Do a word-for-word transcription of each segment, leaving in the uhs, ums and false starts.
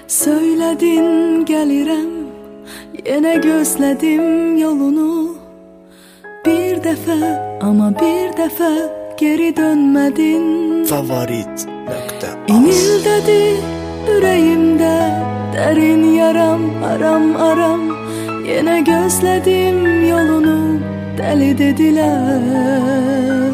Söylədin gəlirəm, yenə gözlədim yolunu. Bir dəfə, amma bir dəfə geri dönmədin. Favorit nöqtə az. İnildədi ürəyimdə dərin yaram, aram aram. Yenə gözlədim yolunu, dəli dedilər.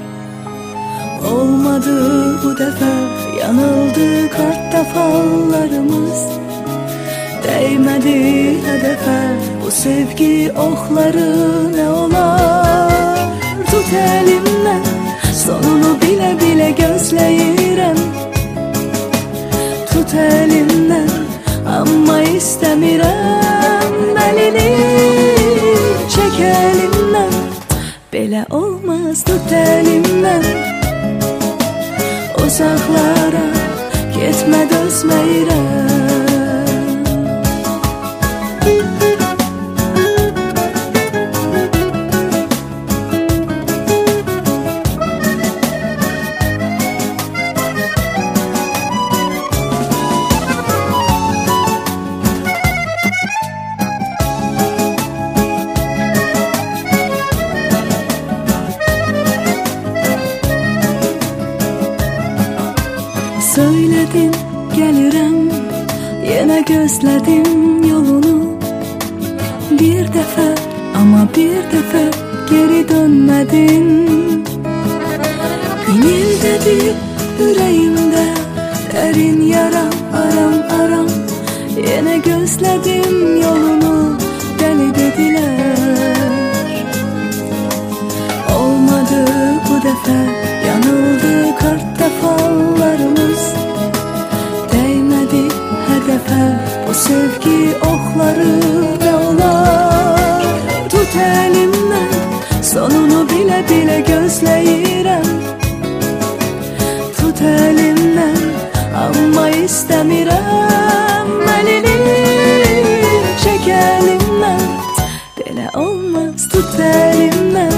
Olmadı bu dəfə, yanıldı kartda fallarımız. Değmədi hədəfə, bu sevgi oxları nə olar? Tut əlimdən, sonunu bilə-bilə gözləyirəm. Tut əlimdən, amma istəmirəm. Əlini çək əlimdən, belə olmaz. Tut əlimdən, uzaqlara getmə, dözməyirəm. Söyledin gəlirəm, yenə gözlədim yolunu. Bir dəfə, amma bir dəfə geri dönmədin. İnildədi ürəyimdə dərin yaram, aram aram. Yenə gözlədim yolunu, dəli dedilər. Olmadı bu dəfə, yanıldı kartda fallarımız. Değmədi hədəfə, bu sevgi oxları nə olar? Tut əlimdən, sonunu bilə-bilə gözləyirəm. Tut əlimdən, amma istəmirəm. Əlini çək əlimdən, belə olmaz. Tut əlimdən,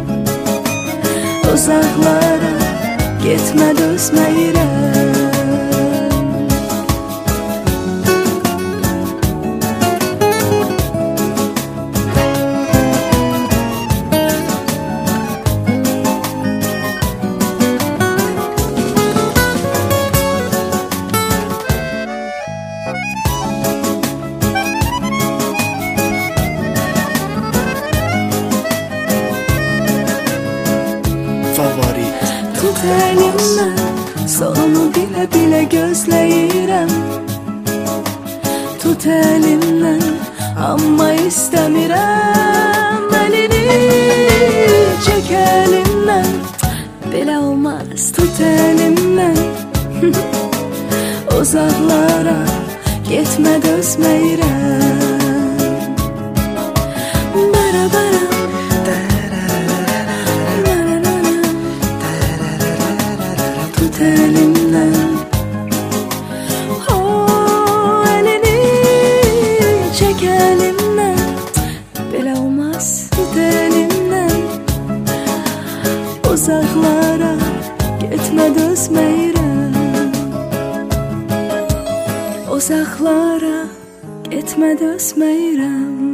uzaqlara getmə, dözməyirəm. Favorit Tut əlimdən, sonunu bilə-bilə gözləyirəm. Tut əlimdən, amma istəmirəm. Əlini çək əlimdən, belə olmaz. Tut əlimdən, uzaqlara getmə, dözməyirəm. Bara-bara tut əlimdən, oh, əlini çək əlimdən, belə olmaz. Tut əlimdən, uzaqlara getmə, dözməyirəm. Uzaqlara getmə, dözməyirəm.